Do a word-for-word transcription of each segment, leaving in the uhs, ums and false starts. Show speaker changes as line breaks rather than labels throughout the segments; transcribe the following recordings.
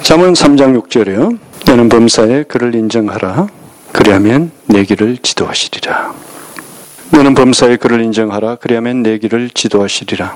잠언 삼 장 육 절에요. 너는 범사에 그를 인정하라. 그리하면 내 길을 지도하시리라. 너는 범사에 그를 인정하라. 그리하면 내 길을 지도하시리라.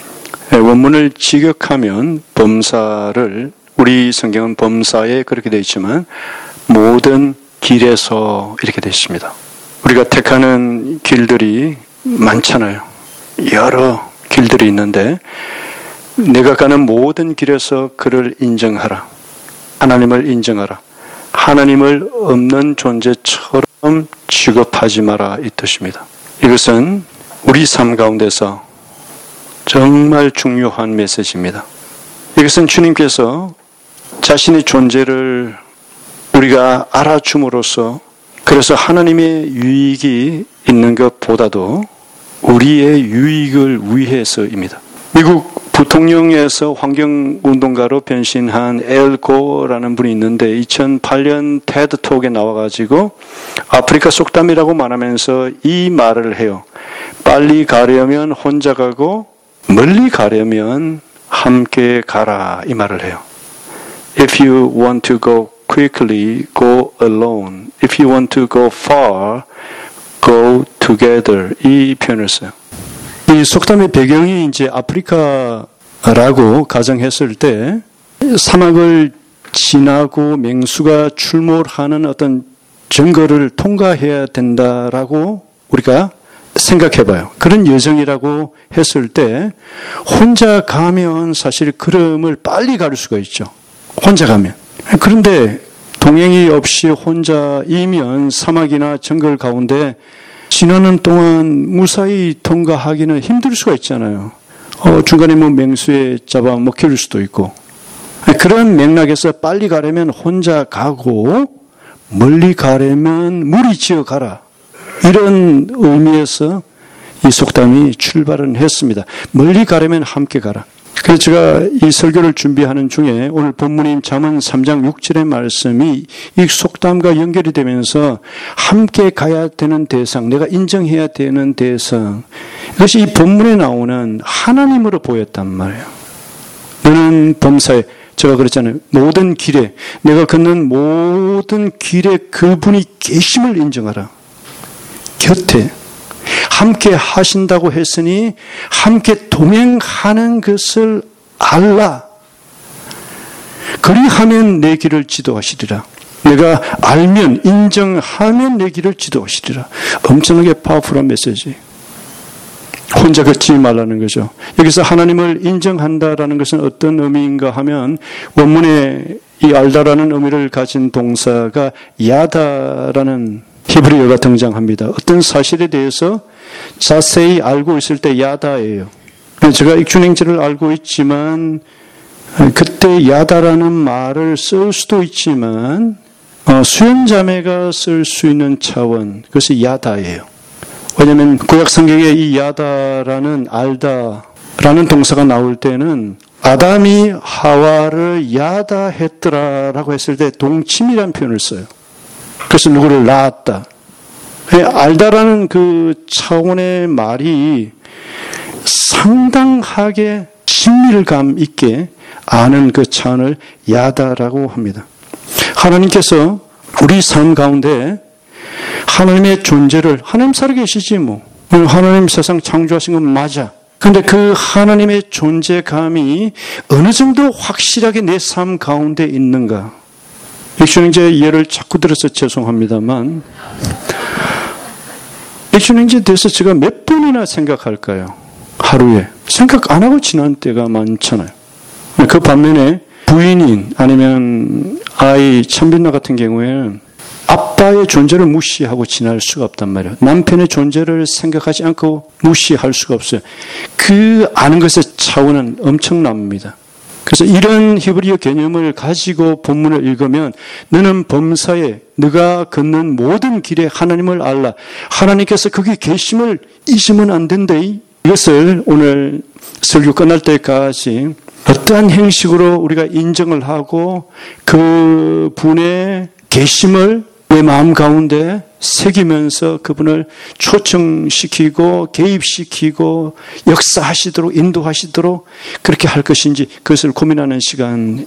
원문을 직역하면 범사를, 우리 성경은 범사에 그렇게 되어 있지만 모든 길에서 이렇게 되어 있습니다. 우리가 택하는 길들이 많잖아요. 여러 길들이 있는데 내가 가는 모든 길에서 그를 인정하라. 하나님을 인정하라. 하나님을 없는 존재처럼 취급하지 마라, 이 뜻입니다. 이것은 우리 삶 가운데서 정말 중요한 메시지입니다. 이것은 주님께서 자신의 존재를 우리가 알아줌으로써, 그래서 하나님의 유익이 있는 것보다도 우리의 유익을 위해서입니다. 미국 부통령에서 환경운동가로 변신한 엘 고라는 분이 있는데 이천팔 년 테드톡에 나와가지고 아프리카 속담이라고 말하면서 이 말을 해요. 빨리 가려면 혼자 가고 멀리 가려면 함께 가라, 이 말을 해요. If you want to go quickly, go alone. If you want to go far, go together. 이 표현을 써요. 이 속담의 배경이 이제 아프리카라고 가정했을 때 사막을 지나고 맹수가 출몰하는 어떤 정거를 통과해야 된다라고 우리가 생각해봐요. 그런 여정이라고 했을 때 혼자 가면 사실 걸음을 빨리 갈 수가 있죠. 혼자 가면. 그런데 동행이 없이 혼자이면 사막이나 정글 가운데 지나는 동안 무사히 통과하기는 힘들 수가 있잖아요. 어, 중간에 뭐 맹수에 잡아 먹힐 수도 있고. 그런 맥락에서 빨리 가려면 혼자 가고 멀리 가려면 무리 지어 가라. 이런 의미에서 이 속담이 출발은 했습니다. 멀리 가려면 함께 가라. 그래서 제가 이 설교를 준비하는 중에 오늘 본문인 잠언 삼 장 육 절의 말씀이 이 속담과 연결이 되면서 함께 가야 되는 대상, 내가 인정해야 되는 대상, 이것이 이 본문에 나오는 하나님으로 보였단 말이에요. 너는 범사에, 제가 그랬잖아요. 모든 길에, 내가 걷는 모든 길에 그분이 계심을 인정하라. 곁에 함께 하신다고 했으니 함께 동행하는 것을 알라. 그리하면 내 길을 지도하시리라. 내가 알면, 인정하면 내 길을 지도하시리라. 엄청나게 파워풀한 메시지. 혼자 걷지 말라는 거죠. 여기서 하나님을 인정한다라는 것은 어떤 의미인가 하면 원문에 이 알다라는 의미를 가진 동사가 야다라는 히브리어가 등장합니다. 어떤 사실에 대해서 자세히 알고 있을 때 야다예요. 제가 익춘행제를 알고 있지만 그때 야다라는 말을 쓸 수도 있지만 수연자매가 쓸 수 있는 차원, 그것이 야다예요. 왜냐하면 구약 성경에 이 야다라는 알다라는 동사가 나올 때는 아담이 하와를 야다했더라라고 했을 때 동침이라는 표현을 써요. 그래서 누구를 낳았다. 알다라는 그 차원의 말이 상당하게 친밀감 있게 아는 그 차원을 야다라고 합니다. 하나님께서 우리 삶 가운데 하나님의 존재를, 하나님 살아계시지 뭐. 하나님 세상 창조하신 건 맞아. 그런데 그 하나님의 존재감이 어느 정도 확실하게 내 삶 가운데 있는가. 액션행제 예를 자꾸 들어서 죄송합니다만 액션행제에 대해서 제가 몇 번이나 생각할까요? 하루에. 생각 안 하고 지난 때가 많잖아요. 그 반면에 부인인 아니면 아이 참빈나 같은 경우에는 아빠의 존재를 무시하고 지날 수가 없단 말이에요. 남편의 존재를 생각하지 않고 무시할 수가 없어요. 그 아는 것의 차원은 엄청납니다. 그래서 이런 히브리어 개념을 가지고 본문을 읽으면 너는 범사에 네가 걷는 모든 길에 하나님을 알라. 하나님께서 거기 계심을 잊으면 안 된다. 이것을 오늘 설교 끝날 때까지 어떠한 형식으로 우리가 인정을 하고 그 분의 계심을 내 마음 가운데 새기면서 그분을 초청시키고 개입시키고 역사하시도록 인도하시도록 그렇게 할 것인지 그것을 고민하는 시간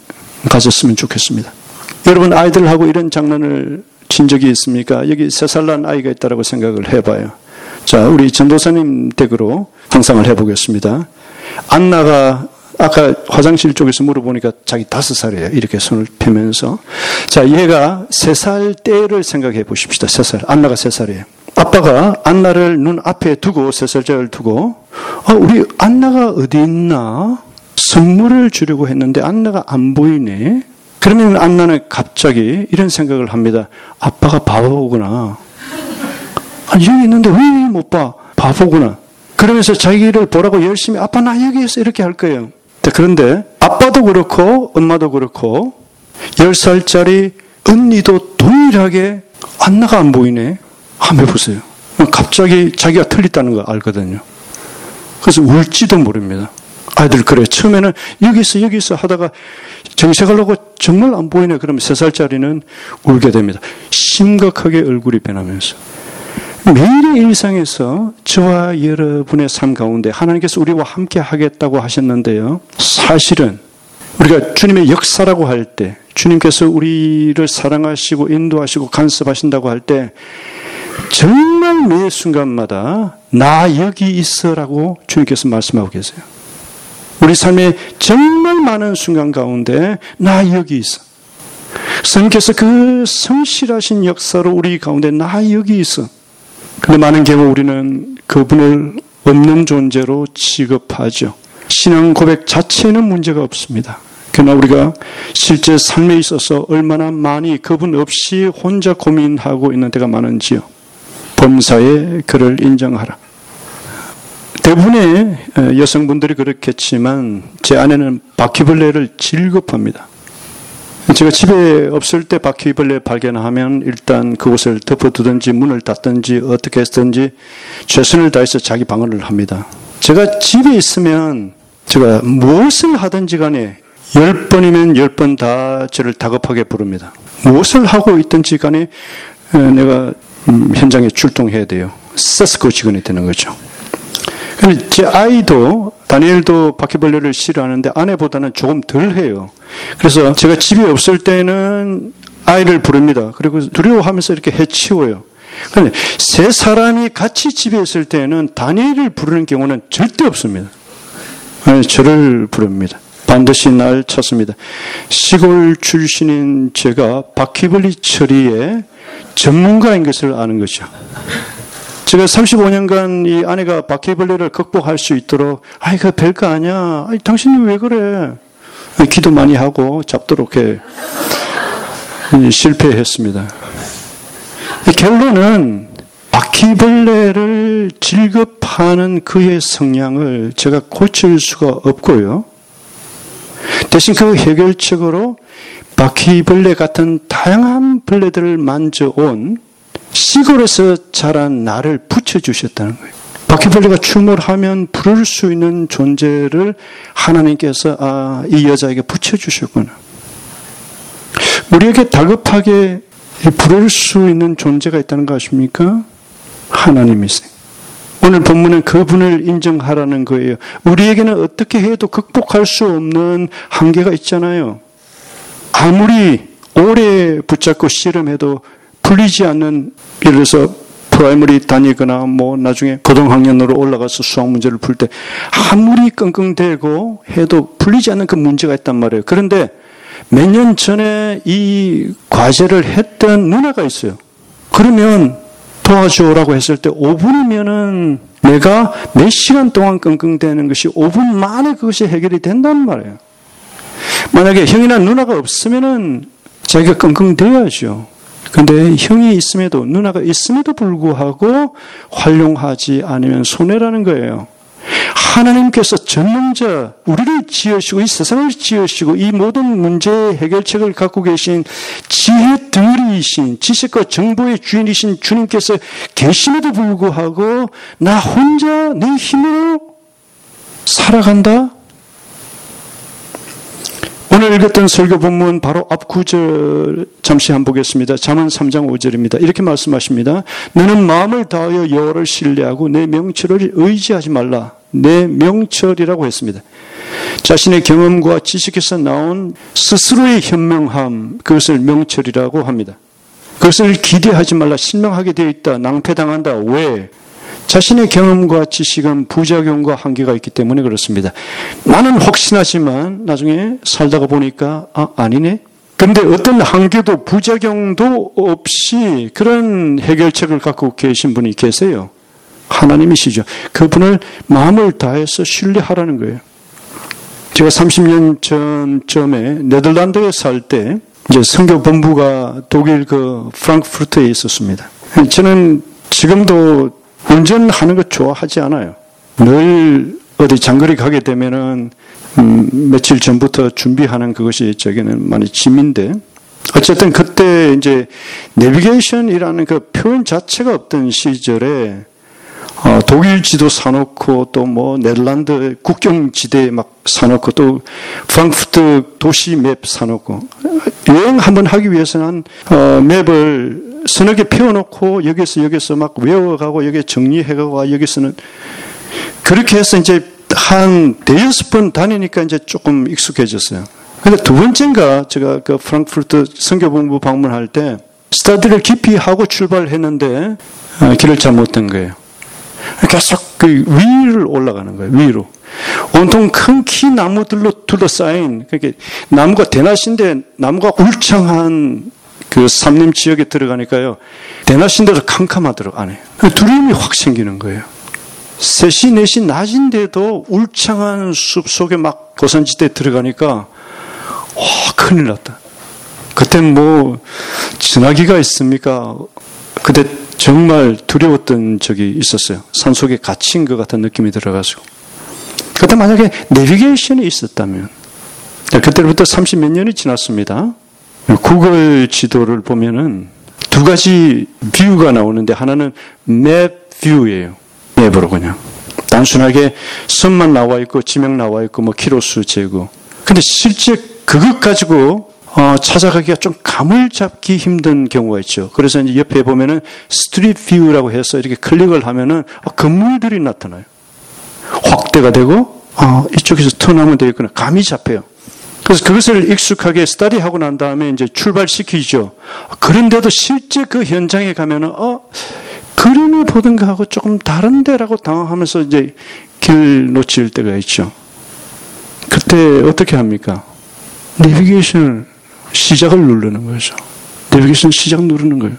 가졌으면 좋겠습니다. 여러분 아이들하고 이런 장난을 친 적이 있습니까? 여기 세 살 난 아이가 있다고 생각을 해봐요. 자, 우리 전도사님 댁으로 상상을 해보겠습니다. 안나가 아까 화장실 쪽에서 물어보니까 자기 다섯 살이에요. 이렇게 손을 펴면서. 자, 얘가 세 살 때를 생각해 보십시다. 세 살. 안나가 세 살이에요. 아빠가 안나를 눈 앞에 두고, 세 살짜리를 두고, 아, 우리 안나가 어디 있나? 선물을 주려고 했는데 안나가 안 보이네? 그러면 안나는 갑자기 이런 생각을 합니다. 아빠가 바보구나. 아니, 여기 있는데 왜 못 봐? 바보구나. 그러면서 자기를 보라고 열심히 아빠 나 여기 있어 이렇게 할 거예요. 그런데 아빠도 그렇고 엄마도 그렇고 열 살짜리 언니도 동일하게 안나가 안 보이네. 한번 해보세요. 갑자기 자기가 틀렸다는 걸 알거든요. 그래서 울지도 모릅니다. 아이들 그래. 처음에는 여기 있어 여기 있어 하다가 정색하려고 정말 안 보이네. 그러면 세 살짜리는 울게 됩니다. 심각하게 얼굴이 변하면서. 매일의 일상에서 저와 여러분의 삶 가운데 하나님께서 우리와 함께 하겠다고 하셨는데요. 사실은 우리가 주님의 역사라고 할 때, 주님께서 우리를 사랑하시고 인도하시고 간섭하신다고 할 때 정말 매 순간마다 나 여기 있어라고 주님께서 말씀하고 계세요. 우리 삶의 정말 많은 순간 가운데 나 여기 있어. 성령께서 그 성실하신 역사로 우리 가운데 나 여기 있어. 근데 많은 경우 우리는 그분을 없는 존재로 취급하죠. 신앙 고백 자체는 문제가 없습니다. 그러나 우리가 실제 삶에 있어서 얼마나 많이 그분 없이 혼자 고민하고 있는 데가 많은지요. 범사에 그를 인정하라. 대부분의 여성분들이 그렇겠지만 제 아내는 바퀴벌레를 즐겁합니다. 제가 집에 없을 때 바퀴벌레 발견하면 일단 그곳을 덮어두든지 문을 닫든지 어떻게 했든지 최선을 다해서 자기 방어를 합니다. 제가 집에 있으면 제가 무엇을 하든지 간에 열 번이면 열 번 다 저를 다급하게 부릅니다. 무엇을 하고 있든지 간에 내가 현장에 출동해야 돼요. 세스코 직원이 되는 거죠. 근데 제 아이도 다니엘도 바퀴벌레를 싫어하는데 아내보다는 조금 덜 해요. 그래서 제가 집에 없을 때는 아이를 부릅니다. 그리고 두려워하면서 이렇게 해치워요. 그런데 세 사람이 같이 집에 있을 때는 다니엘을 부르는 경우는 절대 없습니다. 저를 부릅니다. 반드시 날 찾습니다. 시골 출신인 제가 바퀴벌레 처리에 전문가인 것을 아는 거죠. 제가 삼십오 년간 이 아내가 바퀴벌레를 극복할 수 있도록 아이 그 별거 아니야. 아이 당신이 왜 그래? 기도 많이 하고 잡도록 해. 실패했습니다. 결론은 바퀴벌레를 질급하는 그의 성향을 제가 고칠 수가 없고요. 대신 그 해결책으로 바퀴벌레 같은 다양한 벌레들을 만져온 시골에서 자란 나를 붙여주셨다는 거예요. 바퀴벌레가 출몰하면 부를 수 있는 존재를 하나님께서 아, 이 여자에게 붙여주셨구나. 우리에게 다급하게 부를 수 있는 존재가 있다는 거 아십니까? 하나님이세요. 오늘 본문은 그분을 인정하라는 거예요. 우리에게는 어떻게 해도 극복할 수 없는 한계가 있잖아요. 아무리 오래 붙잡고 씨름해도 풀리지 않는, 예를 들어서 프라이머리 다니거나 뭐 나중에 고등학년으로 올라가서 수학 문제를 풀 때 아무리 끙끙대고 해도 풀리지 않는 그 문제가 있단 말이에요. 그런데 몇 년 전에 이 과제를 했던 누나가 있어요. 그러면 도와줘라고 했을 때 오 분이면은 내가 몇 시간 동안 끙끙대는 것이 오 분 만에 그것이 해결이 된단 말이에요. 만약에 형이나 누나가 없으면은 자기가 끙끙대야죠. 근데 형이 있음에도, 누나가 있음에도 불구하고 활용하지 않으면 손해라는 거예요. 하나님께서 전능자, 우리를 지으시고 이 세상을 지으시고 이 모든 문제의 해결책을 갖고 계신 지혜 덩어리이신, 지식과 정보의 주인이신 주님께서 계심에도 불구하고 나 혼자 내 힘으로 살아간다? 오늘 읽었던 설교 본문 바로 앞 구절 잠시 한번 보겠습니다. 잠언 삼 장 오 절입니다. 이렇게 말씀하십니다. 너는 마음을 다하여 여호와를 신뢰하고 내 명철을 의지하지 말라. 내 명철이라고 했습니다. 자신의 경험과 지식에서 나온 스스로의 현명함, 그것을 명철이라고 합니다. 그것을 기대하지 말라. 실망하게 되어 있다. 낭패당한다. 왜? 자신의 경험과 지식은 부작용과 한계가 있기 때문에 그렇습니다. 나는 확신하지만 나중에 살다가 보니까 아, 아니네. 그런데 어떤 한계도 부작용도 없이 그런 해결책을 갖고 계신 분이 계세요. 하나님이시죠. 그분을 마음을 다해서 신뢰하라는 거예요. 제가 삼십 년 전쯤에 네덜란드에 살 때 이제 선교 본부가 독일 그 프랑크푸르트에 있었습니다. 저는 지금도 운전하는 거 좋아하지 않아요. 늘 어디 장거리 가게 되면은 음, 며칠 전부터 준비하는 그것이 저기는 많이 짐인데 어쨌든 그때 이제 내비게이션이라는 그 표현 자체가 없던 시절에 어, 독일 지도 사놓고 또 뭐 네덜란드 국경지대 막 사놓고 또 프랑크푸르트 도시 맵 사놓고 여행 한번 하기 위해서는 어, 맵을 서너 개 펴놓고 여기서 여기서 막 외워가고 여기 정리해가고 여기서는 그렇게 해서 이제 한 대여섯 번 다니니까 이제 조금 익숙해졌어요. 근데 두 번째인가 제가 그 프랑크푸르트 선교본부 방문할 때 스터디를 깊이 하고 출발했는데 어, 길을 잘못된 거예요. 계속 그 위를 올라가는 거예요. 위로. 온통 큰 키 나무들로 둘러싸인 그게 나무가 대낮인데 나무가 울창한 그 산림 지역에 들어가니까요. 대낮인데도 캄캄하더라고요. 안에. 두려움이 확 생기는 거예요. 세 시, 네 시 낮인데도 울창한 숲 속에 막 고산지대에 들어가니까 와 큰일 났다. 그땐 뭐 전화기가 있습니까? 그때 정말 두려웠던 적이 있었어요. 산속에 갇힌 것 같은 느낌이 들어가지고. 그때 만약에 내비게이션이 있었다면, 그때부터 삼십 몇 년이 지났습니다. 구글 지도를 보면은 두 가지 뷰가 나오는데 하나는 맵 뷰예요. 맵으로 그냥. 단순하게 선만 나와 있고 지명 나와 있고 뭐 키로수 재고. 근데 실제 그것 가지고 어, 찾아가기가 좀 감을 잡기 힘든 경우가 있죠. 그래서 이제 옆에 보면은 스트리트 뷰라고 해서 이렇게 클릭을 하면은 어, 건물들이 나타나요. 확대가 되고 어, 이쪽에서 턴하면 되겠구나. 감이 잡혀요. 그래서 그것을 익숙하게 스터디하고 난 다음에 이제 출발시키죠. 그런데도 실제 그 현장에 가면은 어, 그림을 보던가 하고 조금 다른데라고 당황하면서 이제 길 놓칠 때가 있죠. 그때 어떻게 합니까? 내비게이션을 시작을 누르는 거죠. 내비게이션 시작 누르는 거예요.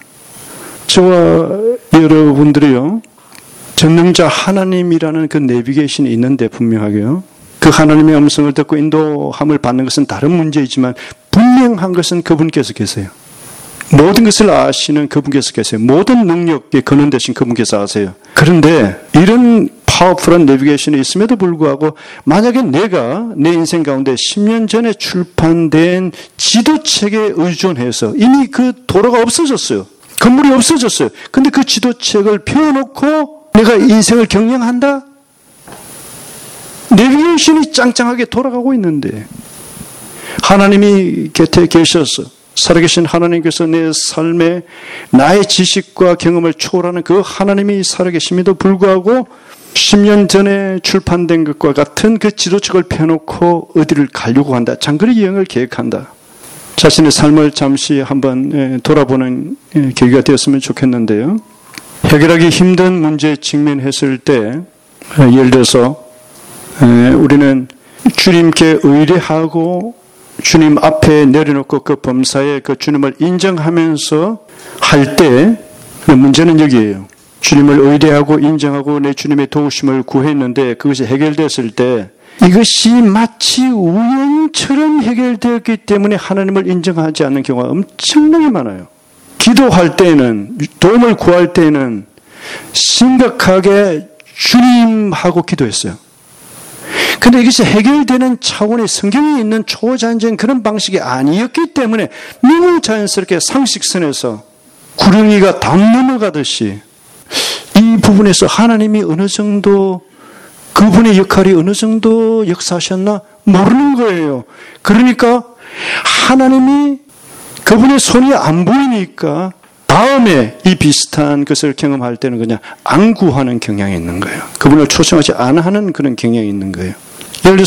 저와 여러분들이요. 전능자 하나님이라는 그 내비게이션이 있는데 분명하게요. 그 하나님의 음성을 듣고 인도함을 받는 것은 다른 문제이지만 분명한 것은 그분께서 계세요. 모든 것을 아시는 그분께서 계세요. 모든 능력에 근원되신 그분께서 아세요. 그런데 이런 파워풀한 내비게이션이 있음에도 불구하고 만약에 내가 내 인생 가운데 십 년 전에 출판된 지도책에 의존해서 이미 그 도로가 없어졌어요. 건물이 없어졌어요. 근데 그 지도책을 펴놓고 내가 인생을 경영한다? 내비게이션이 짱짱하게 돌아가고 있는데 하나님이 곁에 계셔서 살아계신 하나님께서 내 삶에 나의 지식과 경험을 초월하는 그 하나님이 살아계심에도 불구하고 십 년 전에 출판된 것과 같은 그 지도책을 펴놓고 어디를 가려고 한다. 장거리 여행을 계획한다. 자신의 삶을 잠시 한번 돌아보는 계기가 되었으면 좋겠는데요. 해결하기 힘든 문제에 직면했을 때 예를 들어서 우리는 주님께 의뢰하고 주님 앞에 내려놓고 그 범사에 그 주님을 인정하면서 할 때 문제는 여기에요. 주님을 의뢰하고 인정하고 내 주님의 도우심을 구했는데 그것이 해결됐을 때 이것이 마치 우연처럼 해결되었기 때문에 하나님을 인정하지 않는 경우가 엄청나게 많아요. 기도할 때는 도움을 구할 때는 심각하게 주님하고 기도했어요. 그런데 이것이 해결되는 차원의 성경에 있는 초자연적인 그런 방식이 아니었기 때문에 너무 자연스럽게 상식선에서 구렁이가 담 넘어가듯이 이 부분에서 하나님이 어느 정도 그분의 역할이 어느 정도 역사하셨나 모르는 거예요. 그러니까 하나님이 그분의 손이 안 보이니까 다음에 이 비슷한 것을 경험할 때는 그냥 안 구하는 경향이 있는 거예요. 그분을 초청하지 않아 하는 그런 경향이 있는 거예요. 예를 들어서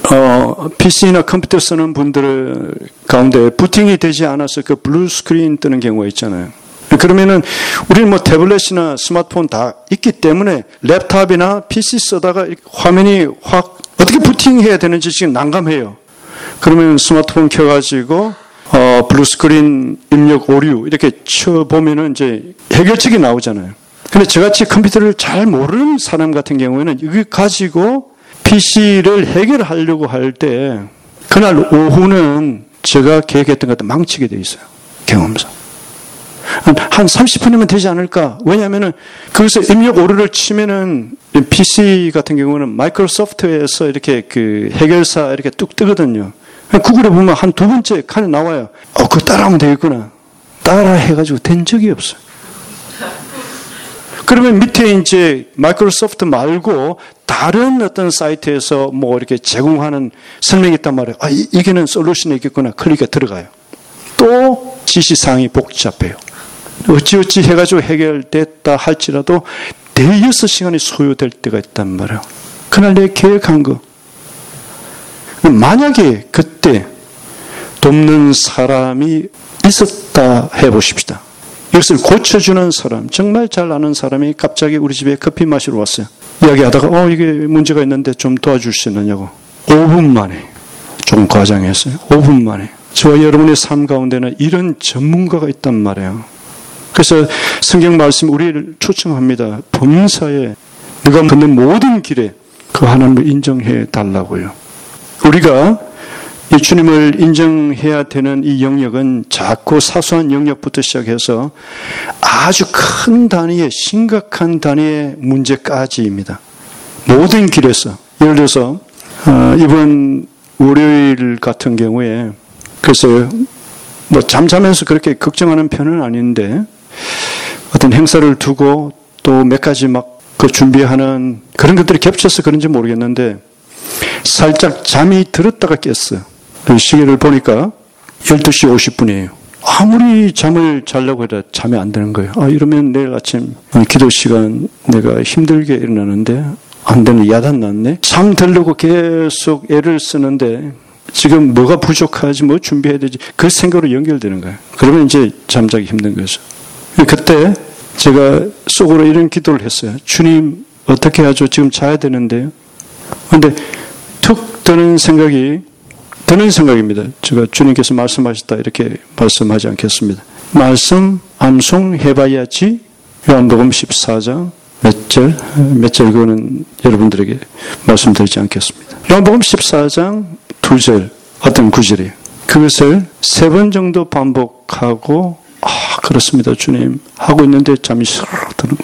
어, 피씨나 컴퓨터 쓰는 분들 가운데 부팅이 되지 않아서 그 블루 스크린 뜨는 경우가 있잖아요. 그러면은 우리는 뭐 태블릿이나 스마트폰 다 있기 때문에 랩탑이나 피씨 쓰다가 화면이 확 어떻게 부팅해야 되는지 지금 난감해요. 그러면 스마트폰 켜가지고 어, 블루 스크린 입력 오류 이렇게 쳐보면은 이제 해결책이 나오잖아요. 근데 저같이 컴퓨터를 잘 모르는 사람 같은 경우에는 이거 가지고 피씨를 해결하려고 할 때 그날 오후는 제가 계획했던 것도 망치게 돼 있어요. 경험상. 한 삼십 분이면 되지 않을까? 왜냐하면은 거기서 입력 오류를 치면은 피씨 같은 경우는 마이크로소프트에서 이렇게 그 해결사 이렇게 뚝 뜨거든요. 구글에 보면 한 두 번째 칸에 나와요. 어, 그거 따라하면 되겠구나. 따라 해가지고 된 적이 없어요. 그러면 밑에 이제 마이크로소프트 말고 다른 어떤 사이트에서 뭐 이렇게 제공하는 설명이 있단 말이에요. 아, 이, 이게는 솔루션이 있겠구나. 클릭해 들어가요. 또 지시사항이 복잡해요. 어찌어찌 해가지고 해결됐다 할지라도 대여섯 시간이 소요될 때가 있단 말이에요. 그날 내 계획한 거. 만약에 그때 돕는 사람이 있었다 해보십시다. 이것을 고쳐주는 사람, 정말 잘 아는 사람이 갑자기 우리 집에 커피 마시러 왔어요. 이야기하다가 어 이게 문제가 있는데 좀 도와줄 수 있느냐고. 오 분 만에, 좀 과장했어요. 오 분 만에. 저와 여러분의 삶 가운데는 이런 전문가가 있단 말이에요. 그래서 성경 말씀 우리를 초청합니다. 범사에 네가 걷는 모든 길에 그 하나님을 인정해 달라고요. 우리가 이 주님을 인정해야 되는 이 영역은 작고 사소한 영역부터 시작해서 아주 큰 단위의 심각한 단위의 문제까지입니다. 모든 길에서 예를 들어서 어, 이번 월요일 같은 경우에 글쎄요 뭐 잠자면서 그렇게 걱정하는 편은 아닌데 어떤 행사를 두고 또 몇 가지 막 그 준비하는 그런 것들이 겹쳐서 그런지 모르겠는데 살짝 잠이 들었다가 깼어요. 시계를 보니까 열두 시 오십 분이에요. 아무리 잠을 자려고 해도 잠이 안 드는 거예요. 아, 이러면 내일 아침 기도 시간 내가 힘들게 일어나는데 안 되는 야단 났네. 잠 들려고 계속 애를 쓰는데 지금 뭐가 부족하지 뭐 준비해야 되지 그 생각으로 연결되는 거예요. 그러면 이제 잠자기 힘든 거죠. 그때 제가 속으로 이런 기도를 했어요. 주님 어떻게 하죠? 지금 자야 되는데요. 그런데 툭 드는 생각이 드는 생각입니다. 제가 주님께서 말씀하셨다 이렇게 말씀하지 않겠습니다. 말씀 암송해봐야지. 요한복음 십사 장 몇 절? 몇 절 그거는 여러분들에게 말씀드리지 않겠습니다. 요한복음 십사 장 두 절 어떤 구절이에요. 그것을 세 번 정도 반복하고 아 그렇습니다 주님 하고 있는데 잠이 스르륵 드는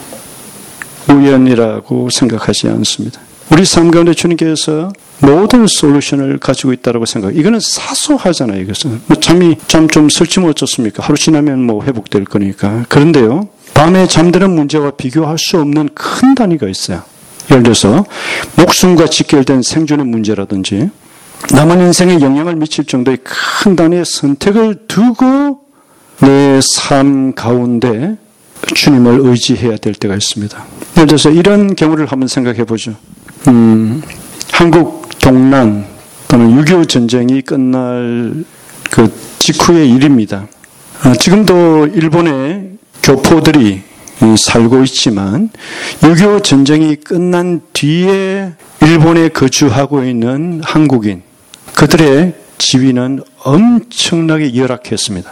거예요. 우연이라고 생각하지 않습니다. 우리 삶 가운데 주님께서 모든 솔루션을 가지고 있다고 생각해요. 이거는 사소하잖아요. 이것은 뭐 잠이 잠 좀 설치면 어쩌습니까? 하루 지나면 뭐 회복될 거니까. 그런데요, 밤에 잠드는 문제와 비교할 수 없는 큰 단위가 있어요. 예를 들어서 목숨과 직결된 생존의 문제라든지 남은 인생에 영향을 미칠 정도의 큰 단위의 선택을 두고 내 삶 가운데 주님을 의지해야 될 때가 있습니다. 예를 들어서 이런 경우를 한번 생각해 보죠. 음, 한국 동란 또는 육이오 전쟁이 끝날 그 직후의 일입니다. 아, 지금도 일본의 교포들이 살고 있지만 육이오 전쟁이 끝난 뒤에 일본에 거주하고 있는 한국인 그들의 지위는 엄청나게 열악했습니다.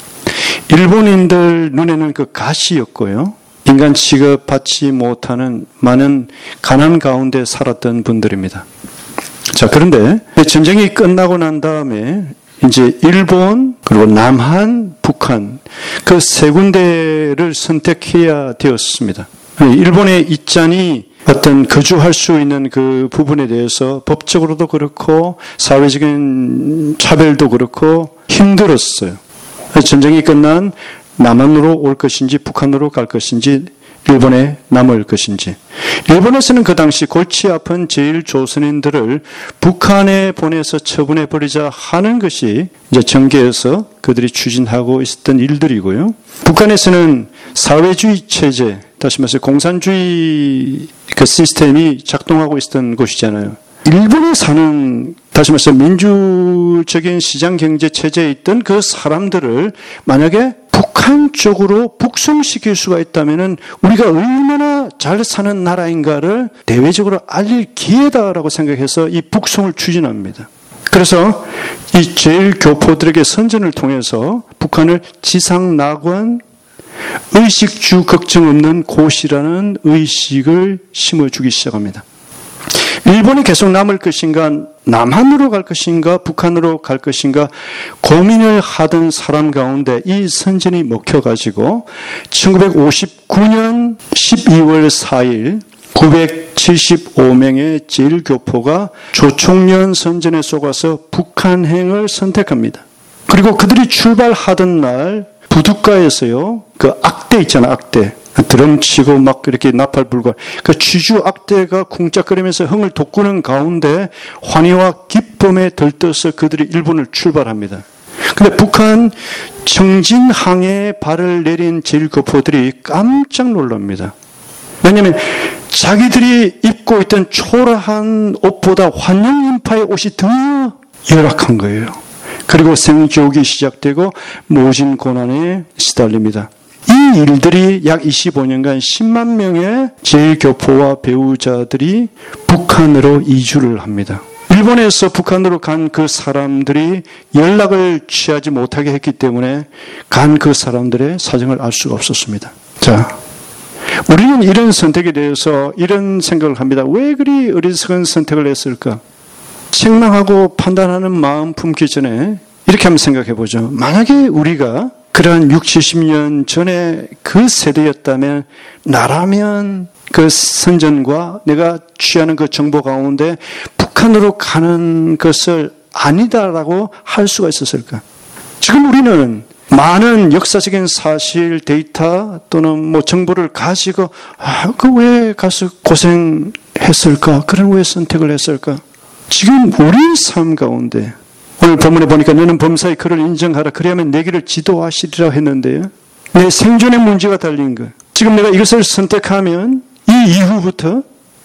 일본인들 눈에는 그 가시였고요. 인간 취급받지 못하는 많은 가난 가운데 살았던 분들입니다. 자, 그런데 전쟁이 끝나고 난 다음에 이제 일본, 그리고 남한, 북한 그 세 군데를 선택해야 되었습니다. 일본의 입장이 어떤 거주할 수 있는 그 부분에 대해서 법적으로도 그렇고 사회적인 차별도 그렇고 힘들었어요. 전쟁이 끝난 남한으로 올 것인지 북한으로 갈 것인지 일본에 남을 것인지. 일본에서는 그 당시 골치 아픈 제일 조선인들을 북한에 보내서 처분해 버리자 하는 것이 이제 정계에서 그들이 추진하고 있었던 일들이고요. 북한에서는 사회주의 체제, 다시 말해서 공산주의 그 시스템이 작동하고 있었던 곳이잖아요. 일본에 사는, 다시 말해서 민주적인 시장 경제 체제에 있던 그 사람들을 만약에 북한 쪽으로 북송시킬 수가 있다면은 우리가 얼마나 잘 사는 나라인가를 대외적으로 알릴 기회다라고 생각해서 이 북송을 추진합니다. 그래서 이 제일 교포들에게 선전을 통해서 북한을 지상낙원, 의식주 걱정 없는 곳이라는 의식을 심어주기 시작합니다. 일본이 계속 남을 것인가, 남한으로 갈 것인가, 북한으로 갈 것인가 고민을 하던 사람 가운데 이 선전이 먹혀가지고 천구백오십구 년 십이월 사일 구백칠십오 명의 제일 교포가 조총련 선전에 속아서 북한행을 선택합니다. 그리고 그들이 출발하던 날 부둣가에서요, 그 악대 있잖아, 악대. 드럼 치고 막 이렇게 나팔 불고 그 취주 악대가 쿵짝거리면서 흥을 돋구는 가운데 환희와 기쁨에 들떠서 그들이 일본을 출발합니다. 근데 북한 청진항에 발을 내린 제일 교포들이 깜짝 놀랍니다. 왜냐하면 자기들이 입고 있던 초라한 옷보다 환영인파의 옷이 더 열악한 거예요. 그리고 생지옥이 시작되고 모진 고난에 시달립니다. 이 일들이 약 이십오 년간 십만 명의 제일 교포와 배우자들이 북한으로 이주를 합니다. 일본에서 북한으로 간 그 사람들이 연락을 취하지 못하게 했기 때문에 간 그 사람들의 사정을 알 수가 없었습니다. 자, 우리는 이런 선택에 대해서 이런 생각을 합니다. 왜 그리 어리석은 선택을 했을까? 책망하고 판단하는 마음 품기 전에 이렇게 한번 생각해 보죠. 만약에 우리가 그러한 육십, 칠십 년 전에 그 세대였다면 나라면 그 선전과 내가 취하는 그 정보 가운데 북한으로 가는 것을 아니다라고 할 수가 있었을까? 지금 우리는 많은 역사적인 사실, 데이터 또는 뭐 정보를 가지고 아, 그 왜 가서 고생했을까? 그런 왜 선택을 했을까? 지금 우리 삶 가운데 오늘 본문에 보니까 너는 범사의 그를 인정하라. 그래야만 내 길을 지도하시리라 했는데요. 내 생존의 문제가 달린 것. 지금 내가 이것을 선택하면 이 이후부터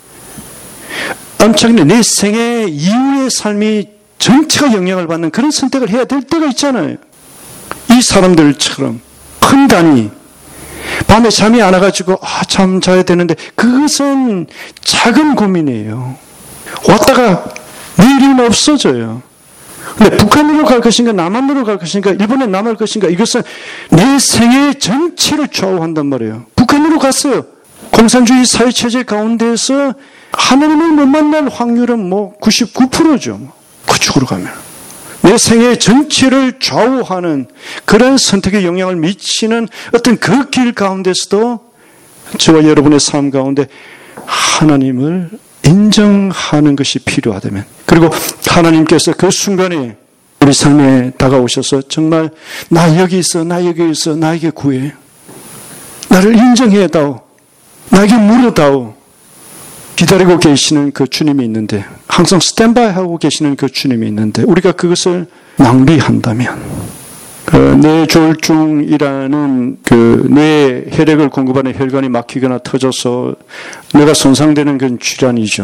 엄청난 내 생애 이후의 삶이 전체가 영향을 받는 그런 선택을 해야 될 때가 있잖아요. 이 사람들처럼 큰 단위 밤에 잠이 안 와가지고 아, 잠 자야 되는데 그것은 작은 고민이에요. 왔다가 내일이면 없어져요. 근데 북한으로 갈 것인가 남한으로 갈 것인가 일본에 남을 것인가 이것은 내 생애 전체를 좌우한단 말이에요. 북한으로 갔어요. 공산주의 사회체제 가운데에서 하나님을 못 만날 확률은 뭐 구십구 퍼센트죠. 그쪽으로 가면. 내 생애 전체를 좌우하는 그런 선택에 영향을 미치는 어떤 그 길 가운데서도 저와 여러분의 삶 가운데 하나님을 인정하는 것이 필요하다면, 그리고 하나님께서 그 순간에 우리 삶에 다가오셔서 정말 나 여기 있어, 나 여기 있어, 나에게 구해, 나를 인정해다오, 나에게 물어다오 기다리고 계시는 그 주님이 있는데, 항상 스탠바이 하고 계시는 그 주님이 있는데 우리가 그것을 낭비한다면, 그 뇌졸중이라는 그 뇌 혈액을 공급하는 혈관이 막히거나 터져서 뇌가 손상되는 그런 질환이죠.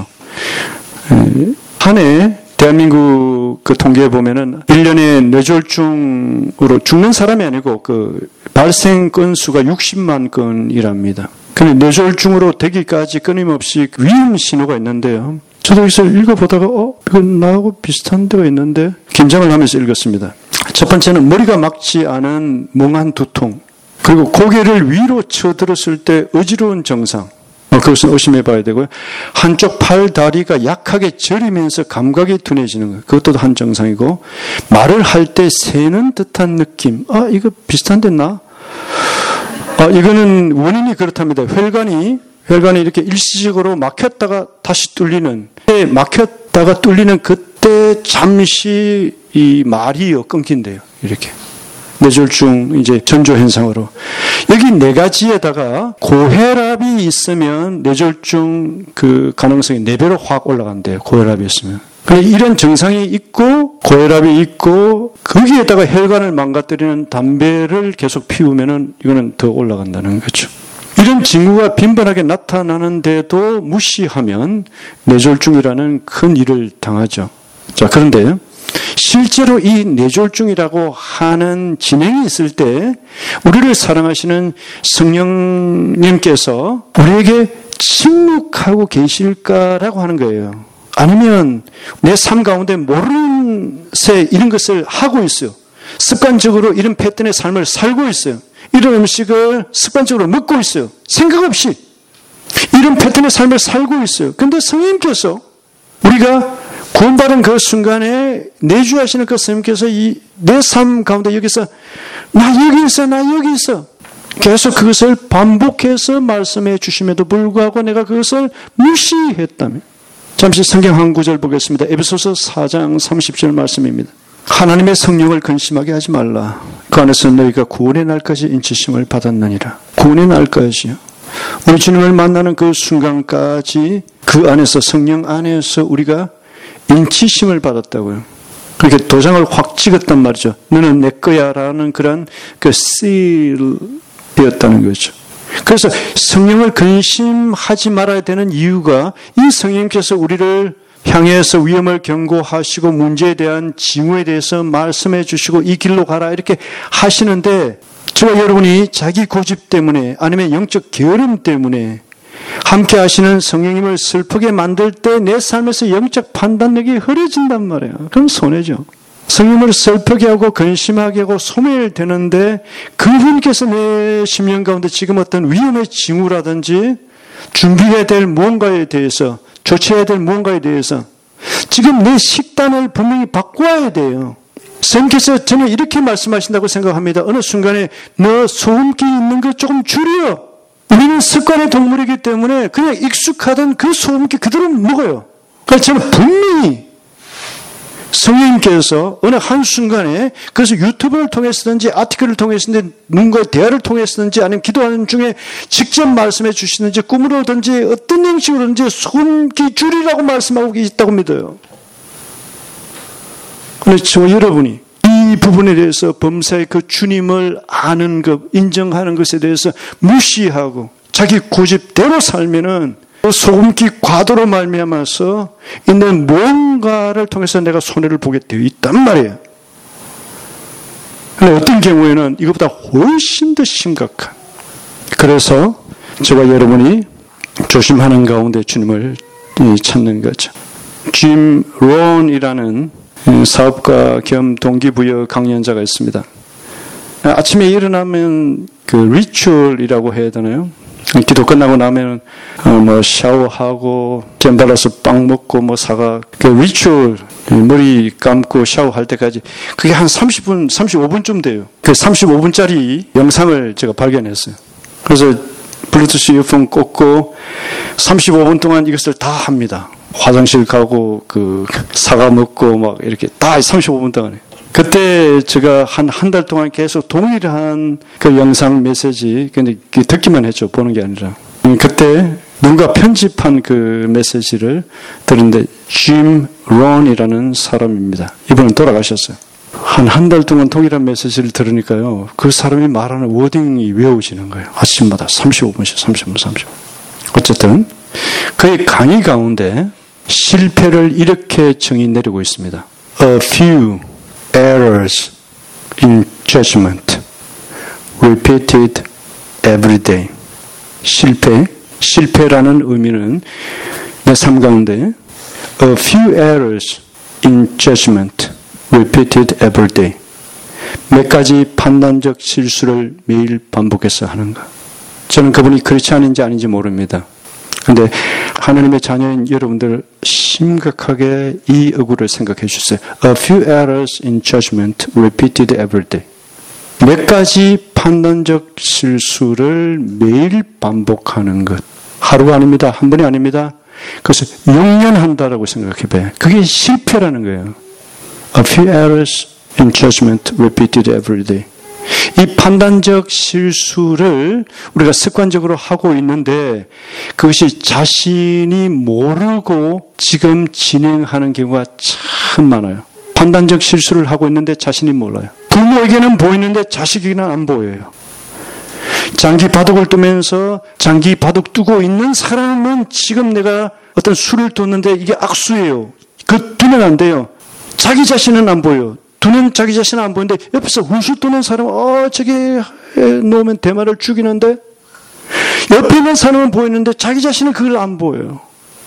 한 해 대한민국 그 통계에 보면은 일 년에 뇌졸중으로 죽는 사람이 아니고 그 발생 건수가 육십만 건이랍니다. 근데 뇌졸중으로 되기까지 끊임없이 위험 신호가 있는데요. 저도 이것을 읽어보다가 어? 이건 나하고 비슷한 데가 있는데 긴장을 하면서 읽었습니다. 첫 번째는 머리가 막지 않은 멍한 두통, 그리고 고개를 위로 쳐들었을 때 어지러운 증상, 어, 그것은 의심해 봐야 되고요. 한쪽 팔, 다리가 약하게 저리면서 감각이 둔해지는 것, 그것도 한 증상이고, 말을 할 때 새는 듯한 느낌, 아 이거 비슷한데 나? 아, 이거는 원인이 그렇답니다. 혈관이 혈관이 이렇게 일시적으로 막혔다가 다시 뚫리는, 막혔다가 뚫리는 그때 잠시 이 말이요 끊긴대요. 이렇게 뇌졸중 이제 전조 현상으로. 여기 네 가지에다가 고혈압이 있으면 뇌졸중 그 가능성이 네 배로 확 올라간대요. 고혈압이 있으면. 그런데 이런 증상이 있고 고혈압이 있고 거기에다가 혈관을 망가뜨리는 담배를 계속 피우면은 이거는 더 올라간다는 거죠. 이런 징후가 빈번하게 나타나는데도 무시하면 뇌졸중이라는 큰 일을 당하죠. 자, 그런데 실제로 이 뇌졸중이라고 하는 진행이 있을 때 우리를 사랑하시는 성령님께서 우리에게 침묵하고 계실까라고 하는 거예요. 아니면 내 삶 가운데 모르는 새 이런 것을 하고 있어요. 습관적으로 이런 패턴의 삶을 살고 있어요. 이런 음식을 습관적으로 먹고 있어요. 생각 없이 이런 패턴의 삶을 살고 있어요. 그런데 성령님께서 우리가 구원받은 그 순간에 내주하시는 그 성령님께서 이 내 삶 가운데 여기서 나 여기 있어, 나 여기 있어. 계속 그것을 반복해서 말씀해 주심에도 불구하고 내가 그것을 무시했다면. 잠시 성경 한 구절 보겠습니다. 에베소서 사 장 삼십 절 말씀입니다. 하나님의 성령을 근심하게 하지 말라. 그 안에서 너희가 구원의 날까지 인치심을 받았느니라. 구원의 날까지요. 우리 주님을 만나는 그 순간까지 그 안에서 성령 안에서 우리가 인치심을 받았다고요. 그렇게 도장을 확 찍었단 말이죠. 너는 내 거야 라는 그런 그 씨일이었다는 거죠. 그래서 성령을 근심하지 말아야 되는 이유가 이 성령께서 우리를 향해서 위험을 경고하시고 문제에 대한 징후에 대해서 말씀해 주시고 이 길로 가라 이렇게 하시는데 저와 여러분이 자기 고집 때문에 아니면 영적 게으름 때문에 함께 하시는 성령님을 슬프게 만들 때 내 삶에서 영적 판단력이 흐려진단 말이에요. 그럼 손해죠. 성령님을 슬프게 하고 근심하게 하고 소멸되는데 그분께서 내 심령 가운데 지금 어떤 위험의 징후라든지 준비해야 될 무언가에 대해서 조치해야 될 무언가에 대해서 지금 내 식단을 분명히 바꿔야 돼요. 선생님께서 저는 이렇게 말씀하신다고 생각합니다. 어느 순간에 너 소금기 있는 거 조금 줄여. 우리는 습관의 동물이기 때문에 그냥 익숙하던 그 소금기 그대로 먹어요. 그래서 저는 분명히 성령님께서 어느 한순간에 그래서 유튜브를 통해서든지 아티클을 통해서든지 누군가의 대화를 통해서든지 아니면 기도하는 중에 직접 말씀해 주시든지 꿈으로든지 어떤 형식으로든지 소금기 줄이라고 말씀하고 있다고 믿어요. 그런데 저 여러분이 이 부분에 대해서 범사의 그 주님을 아는 것, 인정하는 것에 대해서 무시하고 자기 고집대로 살면은 소금기 과도로 말미암아서 있는 무언가를 통해서 내가 손해를 보게 되어 있단 말이에요. 그런데 어떤 경우에는 이것보다 훨씬 더 심각한. 그래서 저와 여러분이 조심하는 가운데 주님을 찾는 거죠. 짐 론이라는 사업가 겸 동기부여 강연자가 있습니다. 아침에 일어나면 그 리추얼이라고 해야 되나요? 기도 끝나고 나면 어 뭐 샤워하고 잼 발라서 빵 먹고 뭐 사과 그 리추얼 머리 감고 샤워할 때까지 그게 한 삼십 분, 삼십오 분쯤 돼요. 그 삼십오 분짜리 영상을 제가 발견했어요. 그래서 블루투스 이어폰 꽂고 삼십오 분 동안 이것을 다 합니다. 화장실 가고 그 사과 먹고 막 이렇게 다 삼십오 분 동안에. 그때 제가 한 한 달 동안 계속 동일한 그 영상 메시지 근데 듣기만 했죠. 보는 게 아니라. 그때 누가 편집한 그 메시지를 들었는데 짐 론이라는 사람입니다. 이분은 돌아가셨어요. 한 한 달 동안 동일한 메시지를 들으니까요. 그 사람이 말하는 워딩이 외워지는 거예요. 아침마다 삼십오 분씩 삼십 분 삼십 분. 어쨌든 그의 강의 가운데 실패를 이렇게 정의 내리고 있습니다. A few errors in judgment repeated every day. 실패, 실패라는 의미는 내 삶 가운데 a few errors in judgment repeated every day. 몇 가지 판단적 실수를 매일 반복해서 하는가. 저는 그분이 그렇지 않은지 아닌지 모릅니다. 그런데 하나님의 자녀인 여러분들 심각하게 이 어구를 생각해 주세요. A few errors in judgment repeated every day. 몇 가지 판단적 실수를 매일 반복하는 것. 하루가 아닙니다. 한 번이 아닙니다. 그것을 용연한다라고 생각해 봐요. 그게 실패라는 거예요. A few errors in judgment repeated every day. 이 판단적 실수를 우리가 습관적으로 하고 있는데 그것이 자신이 모르고 지금 진행하는 경우가 참 많아요. 판단적 실수를 하고 있는데 자신이 몰라요. 부모에게는 보이는데 자식에게는 안 보여요. 장기 바둑을 두면서 장기 바둑 두고 있는 사람은 지금 내가 어떤 수를 뒀는데 이게 악수예요. 그 두면 안 돼요. 자기 자신은 안 보여. 두는 자기 자신은 안 보이는데 옆에서 훈수 두는 사람은 어 저기 놓으면 대마를 죽이는데 옆에 있는 사람은 보이는데 자기 자신은 그걸 안 보여요.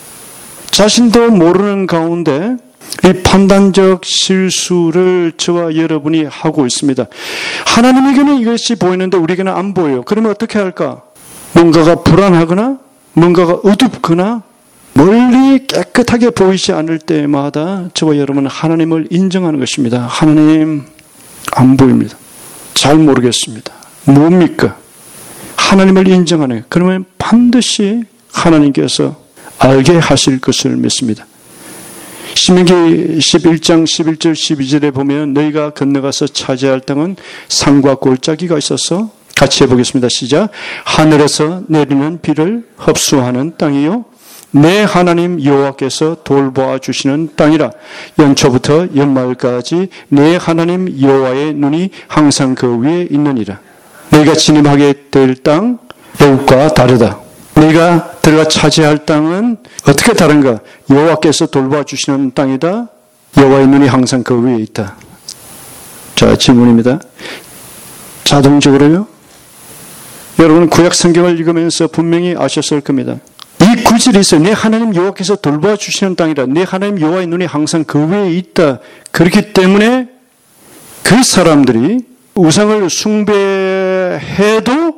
자신도 모르는 가운데 이 판단적 실수를 저와 여러분이 하고 있습니다. 하나님에게는 이것이 보이는데 우리에게는 안 보여요. 그러면 어떻게 할까? 뭔가가 불안하거나 뭔가가 어둡거나 멀리 깨끗하게 보이지 않을 때마다 저와 여러분은 하나님을 인정하는 것입니다. 하나님 안 보입니다. 잘 모르겠습니다. 뭡니까? 하나님을 인정하는, 그러면 반드시 하나님께서 알게 하실 것을 믿습니다. 신명기 십일 장 십일 절 십이 절에 보면 너희가 건너가서 차지할 땅은 산과 골짜기가 있어서 같이 해보겠습니다. 시작. 하늘에서 내리는 비를 흡수하는 땅이요 내 하나님 여호와께서 돌보아 주시는 땅이라. 연초부터 연말까지 내 하나님 여호와의 눈이 항상 그 위에 있느니라. 너희가 진입하게 될 땅 애굽과 다르다. 너희가 들어가 차지할 땅은 어떻게 다른가? 여호와께서 돌보아 주시는 땅이다. 여호와의 눈이 항상 그 위에 있다. 자, 질문입니다. 자동적으로요? 여러분 구약 성경을 읽으면서 분명히 아셨을 겁니다. 이 구절이 있어요. 내 하나님 여호와께서 돌보아 주시는 땅이라. 내 하나님 여호와의 눈이 항상 그 위에 있다. 그렇기 때문에 그 사람들이 우상을 숭배해도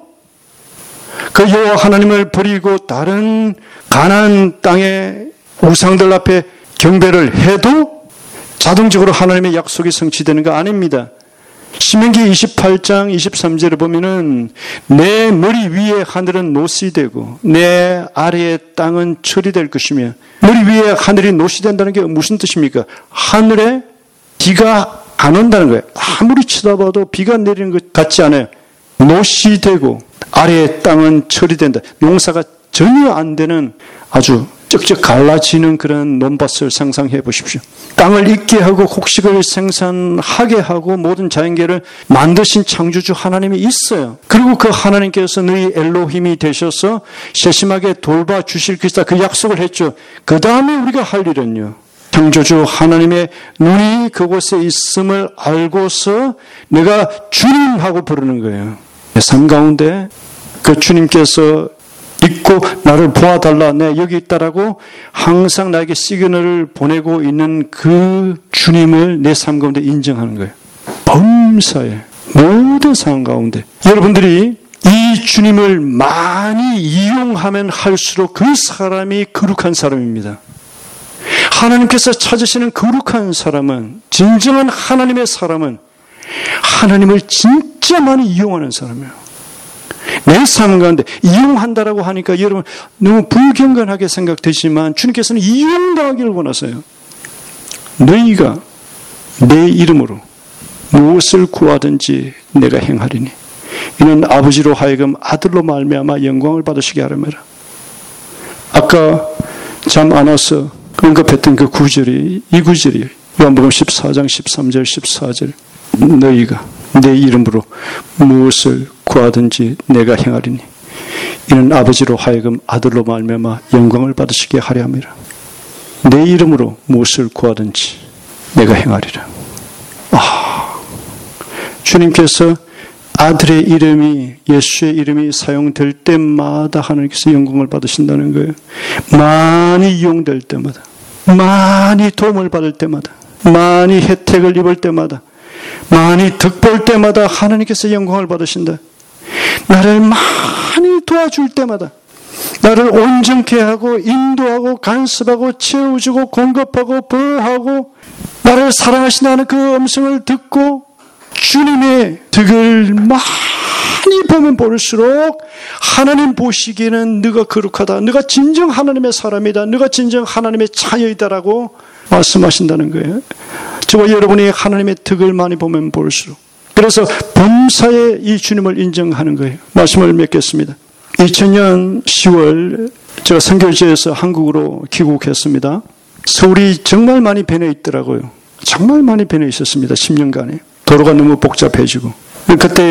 그 여호와 하나님을 버리고 다른 가나안 땅의 우상들 앞에 경배를 해도 자동적으로 하나님의 약속이 성취되는 거 아닙니다. 신명기 이십팔 장 이십삼 절을 보면은 내 머리 위에 하늘은 노시 되고 내 아래의 땅은 철이 될 것이며, 머리 위에 하늘이 노시 된다는 게 무슨 뜻입니까? 하늘에 비가 안 온다는 거예요. 아무리 쳐다봐도 비가 내리는 것 같지 않아요. 노시 되고 아래의 땅은 철이 된다. 농사가 전혀 안 되는 아주 쩍쩍 갈라지는 그런 논밭을 상상해 보십시오. 땅을 있게 하고 곡식을 생산하게 하고 모든 자연계를 만드신 창조주 하나님이 있어요. 그리고 그 하나님께서 너희 엘로힘이 되셔서 세심하게 돌봐 주실 것이다. 그 약속을 했죠. 그 다음에 우리가 할 일은요, 창조주 하나님의 눈이 그곳에 있음을 알고서 내가 주님하고 부르는 거예요. 내 삶 가운데 그 주님께서 있고 나를 보아달라, 내 여기 있다라고 항상 나에게 시그널을 보내고 있는 그 주님을 내 삶 가운데 인정하는 거예요. 범사에 모든 상황 가운데 여러분들이 이 주님을 많이 이용하면 할수록 그 사람이 거룩한 사람입니다. 하나님께서 찾으시는 거룩한 사람은, 진정한 하나님의 사람은 하나님을 진짜 많이 이용하는 사람이에요. 내 삶 가운데 이용한다라고 하니까 여러분 너무 불경건하게 생각되지만 주님께서는 이용당하기를 원하세요. 너희가 내 이름으로 무엇을 구하든지 내가 행하리니 이는 아버지로 하여금 아들로 말미암아 영광을 받으시게 하려니라. 아까 잠 안 와서 언급했던 그 구절이 이 구절이에요. 요한복음 십사 장 십삼 절 십사 절. 너희가 내 이름으로 무엇을 구하든지 내가 행하리니 이는 아버지로 하여금 아들로 말미암아 영광을 받으시게 하려 함이라. 내 이름으로 무엇을 구하든지 내가 행하리라. 아, 주님께서 아들의 이름이, 예수의 이름이 사용될 때마다 하나님께서 영광을 받으신다는 거예요. 많이 이용될 때마다, 많이 도움을 받을 때마다, 많이 혜택을 입을 때마다, 많이 득볼 때마다 하나님께서 영광을 받으신다. 나를 많이 도와줄 때마다, 나를 온전케 하고 인도하고 간섭하고 채워주고 공급하고 보호하고 나를 사랑하신다는 그 음성을 듣고 주님의 덕을 많이 보면 볼수록 하나님 보시기에는 너가 거룩하다, 너가 진정 하나님의 사람이다, 너가 진정 하나님의 자녀이다라고 말씀하신다는 거예요. 저와 여러분이 하나님의 덕을 많이 보면 볼수록, 그래서 범사에 이 주님을 인정하는 거예요. 말씀을 맺겠습니다. 이천 년 시월 제가 선교지에서 한국으로 귀국했습니다. 서울이 정말 많이 변해 있더라고요. 정말 많이 변해 있었습니다. 십 년간에. 도로가 너무 복잡해지고. 그때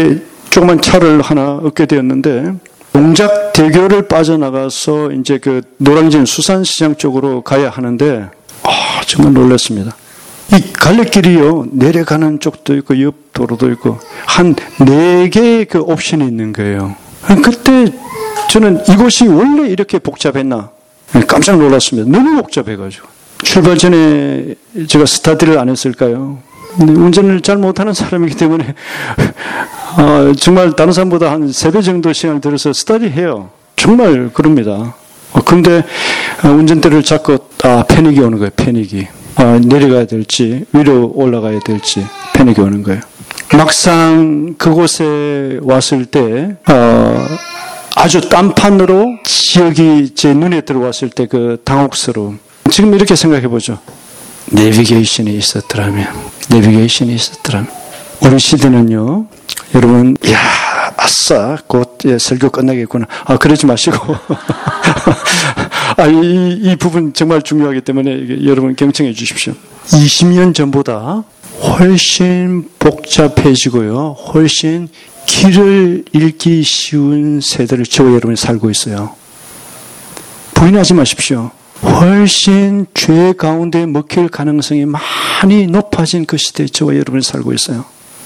조그만 차를 하나 얻게 되었는데 동작 대교를 빠져나가서 이제 그 노량진 수산시장 쪽으로 가야 하는데 아, 정말 놀랐습니다. 이 갈래길이요, 내려가는 쪽도 있고 옆 도로도 있고 한 네 개의 그 옵션이 있는 거예요. 그때 저는 이곳이 원래 이렇게 복잡했나 깜짝 놀랐습니다. 너무 복잡해가지고 출발 전에 제가 스타트를 안 했을까요? 근데 운전을 잘 못하는 사람이기 때문에 어, 정말 다른 사람보다 한 세 배 정도 시간을 들여서 스터디해요. 정말 그럽니다. 어, 근데 어, 운전대를 잡고 아, 패닉이 오는 거예요. 패닉이. 어, 내려가야 될지 위로 올라가야 될지 패닉이 오는 거예요. 막상 그곳에 왔을 때 어, 아주 딴판으로 지역이 제 눈에 들어왔을 때 그 당혹스러움. 지금 이렇게 생각해 보죠. 내비게이션이 있었더라면, 내비게이션이 있었더라면. 우리 시대는요, 여러분, 야, 아싸, 곧 예, 설교 끝나겠구나. 아, 그러지 마시고. 아, 이, 이 부분 정말 중요하기 때문에 여러분 경청해 주십시오. 이십 년 전보다 훨씬 복잡해지고요, 훨씬 길을 잃기 쉬운 세대를 저와 여러분이 살고 있어요. 부인하지 마십시오. 훨씬 죄 가운데 먹힐 가능성이 많이 높아진 그 시대에 저와 여러분이 살고 있어요.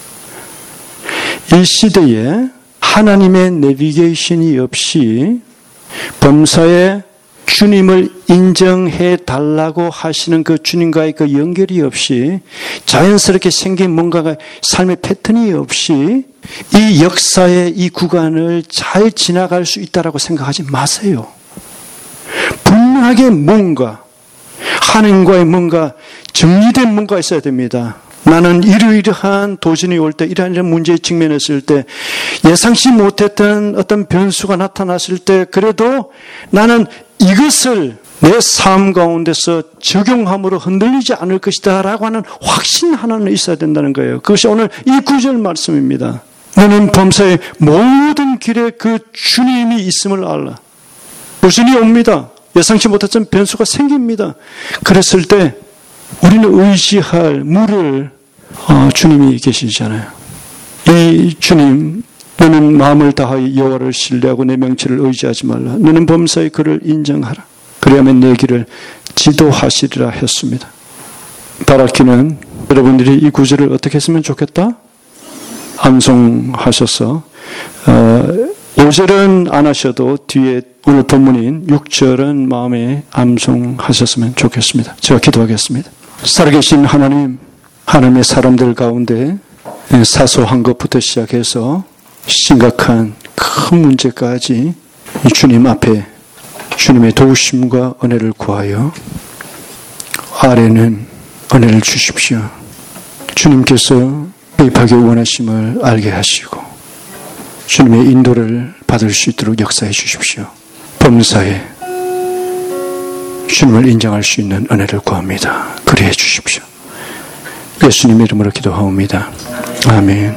이 시대에 하나님의 내비게이션이 없이 범사에 주님을 인정해 달라고 하시는 그 주님과의 그 연결이 없이 자연스럽게 생긴 뭔가가 삶의 패턴이 없이 이 역사의 이 구간을 잘 지나갈 수 있다라고 생각하지 마세요. 분명하게 뭔가 하나님과의 뭔가 정리된 뭔가 있어야 됩니다. 나는 이러이러한 도전이 올 때, 이러한 이런 문제에 직면했을 때, 예상치 못했던 어떤 변수가 나타났을 때, 그래도 나는 이것을 내 삶 가운데서 적용함으로 흔들리지 않을 것이다 라고 하는 확신 하나는 있어야 된다는 거예요. 그것이 오늘 이 구절 말씀입니다. 너는 범사의 모든 길에 그 주님이 있음을 알라. 도전이 옵니다. 예상치 못했던 변수가 생깁니다. 그랬을 때 우리는 의지할 물을 어, 주님이 계시잖아요. 이 주님, 너는 마음을 다하여 여호와를 신뢰하고 내 명체를 의지하지 말라. 너는 범사의 그를 인정하라. 그리하면 내 길을 지도하시리라 했습니다. 바라키는 여러분들이 이 구절을 어떻게 했으면 좋겠다? 암송하셔서 어, 오 절은 안 하셔도 뒤에 오늘 본문인 육 절은 마음에 암송하셨으면 좋겠습니다. 제가 기도하겠습니다. 살아계신 하나님, 하나님의 사람들 가운데 사소한 것부터 시작해서 심각한 큰 문제까지 주님 앞에 주님의 도우심과 은혜를 구하여 아래는 은혜를 주십시오. 주님께서 개입하기 원하심을 알게 하시고 주님의 인도를 받을 수 있도록 역사해 주십시오. 범사에 주님을 인정할 수 있는 은혜를 구합니다. 그리해 주십시오. 예수님 이름으로 기도하옵니다. 아멘.